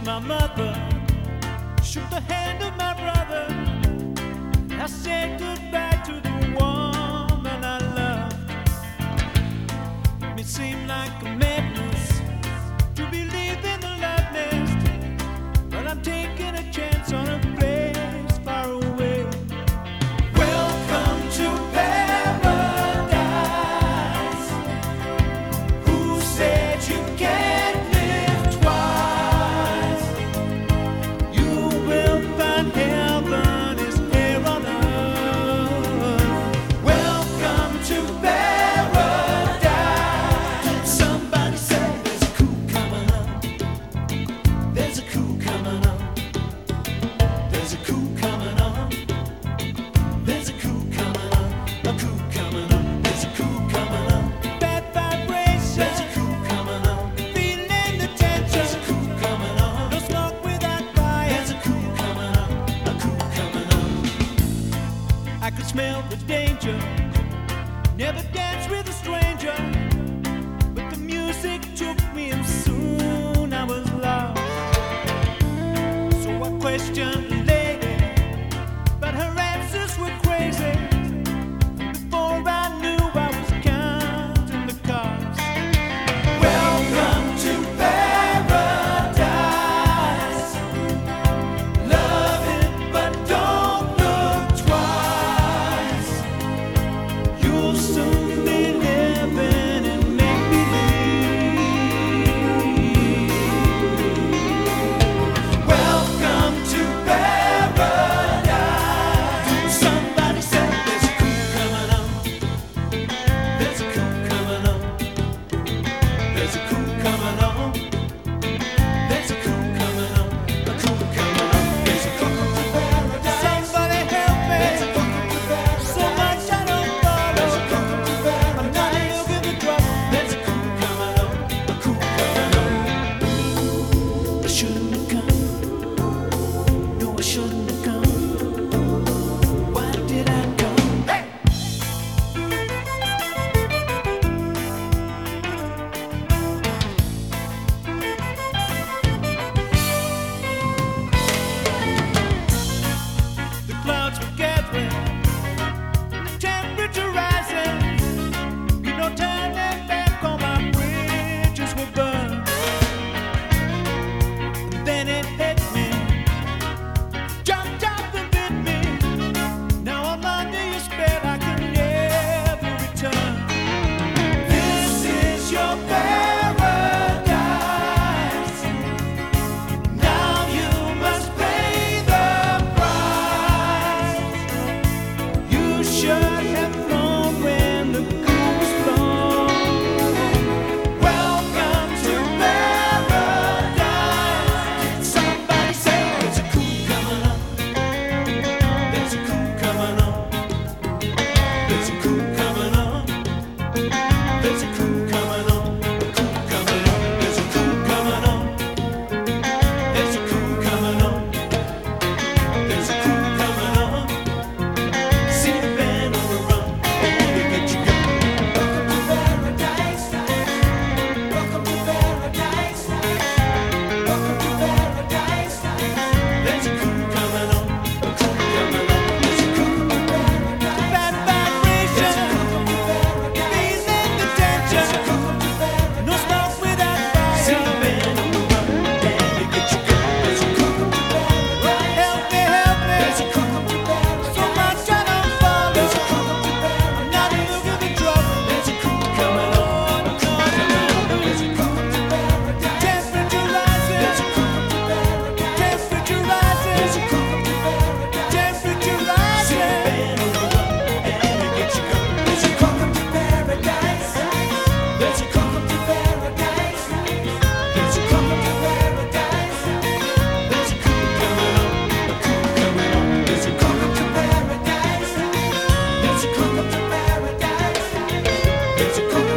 my mother, shook the hand of my brother. I said goodbye to the woman I loved. It seemed like a madness to believe in the love nest, but I'm taking a chance on a place far away. Welcome to paradise. Who said you can't live twice? You will find heaven is here on earth. Welcome to paradise. Somebody say there's a coup coming up. There's a coup coming up. There's a coup coming up. There's a coup coming up. A coup coming up. There's a coup coming up. Bad vibration. There's a coup coming up. Feeling the tension. There's a coup coming up. No smoke without fire. There's a coup coming up. A coup coming up. I could smell the danger. Never danced with a stranger, but the music took me and soon I was lost. So I questioned the lady, but her answers were crazy. Before I knew, I was counting the cost. Welcome to paradise. Love it, but don't look twice. You'll soon be living in make-believe. Welcome to paradise. Somebody said there's a coup coming up. There's a coup coming up. There's a coup coming up. There's a coup coming up. A coup coming up. There's a coup to paradise. Somebody help me. There's a coup to paradise. So much I don't follow. There's a coup to paradise. I'm not looking to drop. There's a coup coming up. A coup coming up. I shouldn't have come. No, I shouldn't have come. Why did I come? Hey! The clouds were gathering, the temperature rising. You know, turning back on my bridges were burned. And then it hit me, jumped up and bit me. Now I'm under your spell, I can never return. This is your paradise. Now you must pay the price. You should have known when the coup was blown. Welcome to paradise. Somebody say there's a coup coming up. There's a coup coming up. There's a coup coming up. There's a coup coming up. A coup coming up. There's a coup coming up. There's a coup coming up. There's a coup coming up. See the band on the run, and they get you going. Welcome to paradise. Welcome to paradise. Welcome to paradise. There's a coup coming up. A coup coming up. There's a coup to paradise. Bad vibration. Feeling the tension. No smoke without fire. See the band on the run, and they get you going. There's a coup to paradise. Help me, help me. There's a coup to paradise. So much I don't follow. There's a coup to paradise. I'm not looking to trouble. There's a coup coming up. A coup coming up. There's a coup to paradise. Temperature rising. There's a coup to paradise. Temperature rising. There's a coup to paradise. Temperature rising. See the band on the run, and they get you going. There's a coup to paradise. There's a coup to paradise. There's a coup to paradise. There's a coup coming up. A coup coming up. There's a coup to paradise. There's a coup to paradise. There's a coup